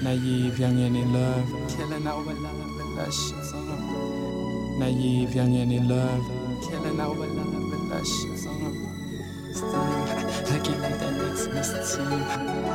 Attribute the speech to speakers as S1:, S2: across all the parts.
S1: Naive, young and in love.
S2: Killing out with love and that shit's on.
S1: Naive, young and in love.
S2: Killing out with love and that shit's on. Still looking like that next Miss Team.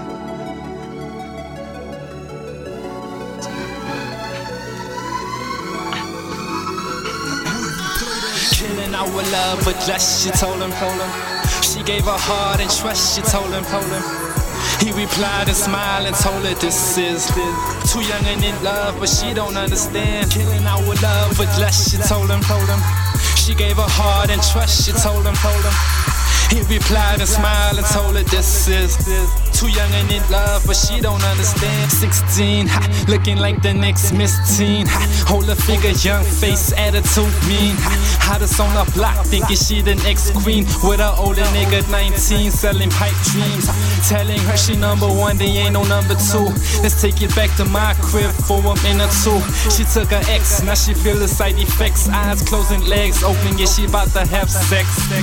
S2: Killing out with love, but just she told him. She gave her heart and trust, she told him. He replied and smiled and told her this is too young and in love, but she don't understand. Killing out with love, but just she told him. She gave her heart and trust, she told him. He replied and smiled and told her this is too young and in love, but she don't understand. 16, looking like the next Miss Teen. Hold a figure, young face, attitude mean. Hottest on the block, thinking she the next queen. With her older nigga 19, selling pipe dreams. Telling her she #1, they ain't no #2. Let's take it back to my crib for a minute or two. She took her ex, now she feel the side effects. Eyes closing, legs open, yeah, she about to have sex.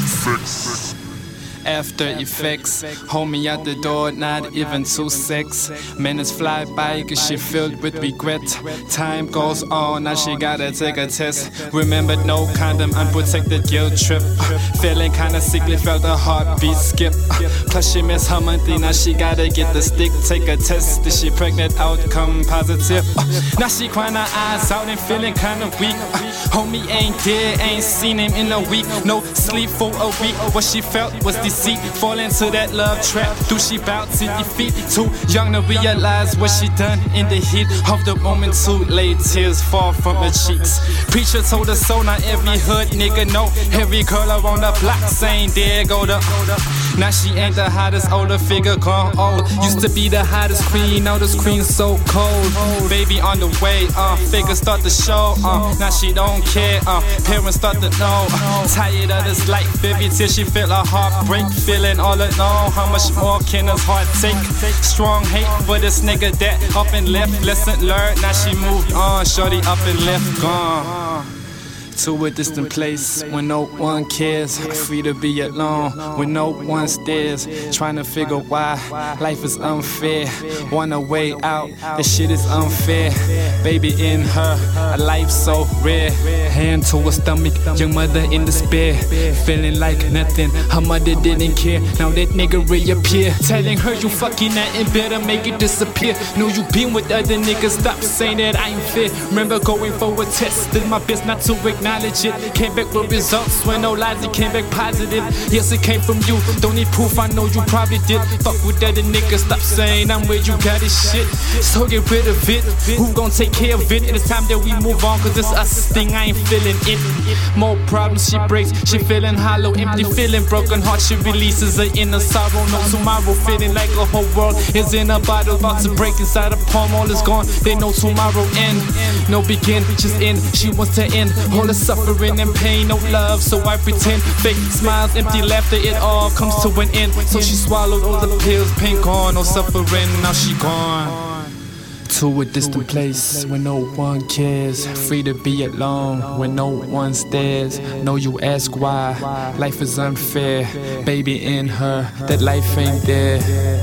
S2: After effects, hold me out the door, not even 2 sex. Minutes fly by cause she filled with regret. Time goes on, now she gotta take a test. Remembered no condom, unprotected guilt trip. Feeling kinda sickly, felt her heartbeat skip. Plus she missed her monthly, now she gotta get the stick. Take a test, is she pregnant? Outcome positive. Now she crying her eyes out and feeling kinda weak. Homie ain't there, ain't seen him in a week. No sleep for a week, what she felt was deceit. Fall into that love trap, do she bout to defeat? Too young to realize what she done in the heat of the moment. Too late, tears fall from her cheeks. Preacher told her so, now every hood nigga know. Every girl around the block saying there go the. Now she ain't the hottest, older figure gone old. Used to be the hottest queen, now this queen's so cold. Baby on the way, figure start to show, now she don't care, parents start to know. Tired of this life, baby, till she feel her heart break. Feeling all alone, how much more can his heart take? Strong hate for this nigga that up and left. Lesson learned, now she moved on. Shorty up and left, gone to a distant place when no one cares. Free to be alone when no one stares. Trying to figure why life is unfair. Want a way out, this shit is unfair. Baby in her, a life so rare. Hand to her stomach, young mother in despair. Feeling like nothing, her mother didn't care. Now that nigga reappear, telling her you fucking nothing, better make it disappear. Know you been with other niggas, stop saying that I ain't fair. Remember going for a test, did my best not to acknowledge it. Came back with results, when no lies, it came back positive. Yes, it came from you, don't need proof, I know you probably did. Fuck with other niggas, stop saying I'm where you got this shit. So get rid of it, who gon' take care of it? It's time that we move on, cause it's us thing, I ain't feeling it. More problems she breaks, she feeling hollow, empty, feeling broken heart. She releases her inner sorrow, no tomorrow. Feeling like a whole world is in a bottle, about to break inside a palm. All is gone, they know tomorrow end. No begin, just end, she wants to end. All the suffering and pain, no love, so I pretend. Fake smiles, empty laughter, it all comes to an end. So she swallowed all the pills, pain gone, no suffering, now she gone. To a distant place where no one cares. Free to be alone when no one stares. Know you ask why life is unfair. Baby in her, that life ain't there.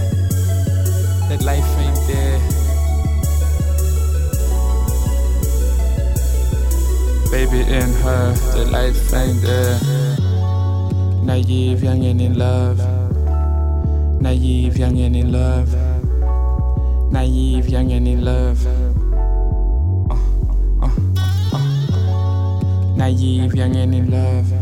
S2: That life ain't there. Baby in her, that life ain't there. Naive, young and in love. Naive, young and in love. Naive, young and in love. Naive, young and in love.